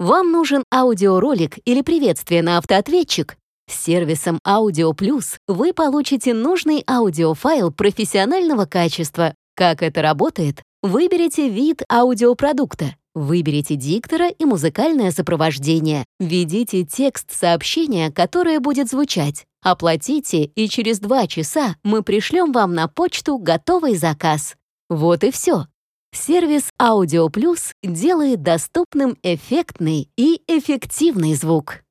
Вам нужен аудиоролик или приветствие на автоответчик? С сервисом Audio Plus вы получите нужный аудиофайл профессионального качества. Как это работает? Выберите вид аудиопродукта. Выберите диктора и музыкальное сопровождение. Введите текст сообщения, которое будет звучать. Оплатите, и через 2 часа мы пришлем вам на почту готовый заказ. Вот и все. Сервис Audio Plus делает доступным эффектный и эффективный звук.